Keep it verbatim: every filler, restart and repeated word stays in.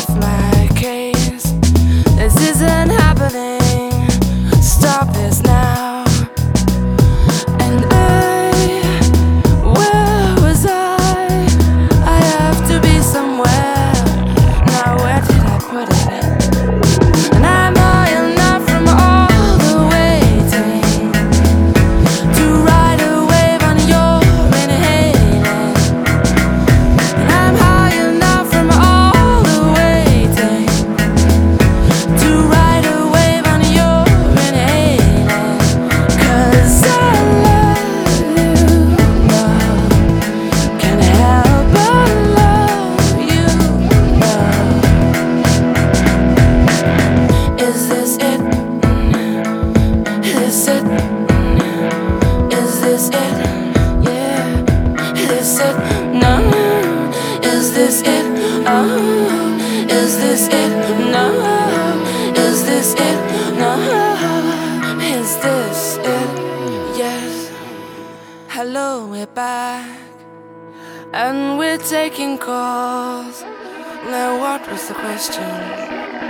off my case. This isn't happening. Stop this now. And I, where was I? I have to be somewhere. Now where did I put it? And I'm high enough from all the waiting to ride a wave on your inhaling. And I'm high enough from all the waiting to ride a wave on your inhaling. 'Cause I love you now. Can't help but love you now. Is this it? Is it? Is this it? Yeah. Is it? No. Is this it? Oh. Is this it? No. Is this it? No. Is this it? Yes. Hello, we're back. And we're taking calls. Now what was the question?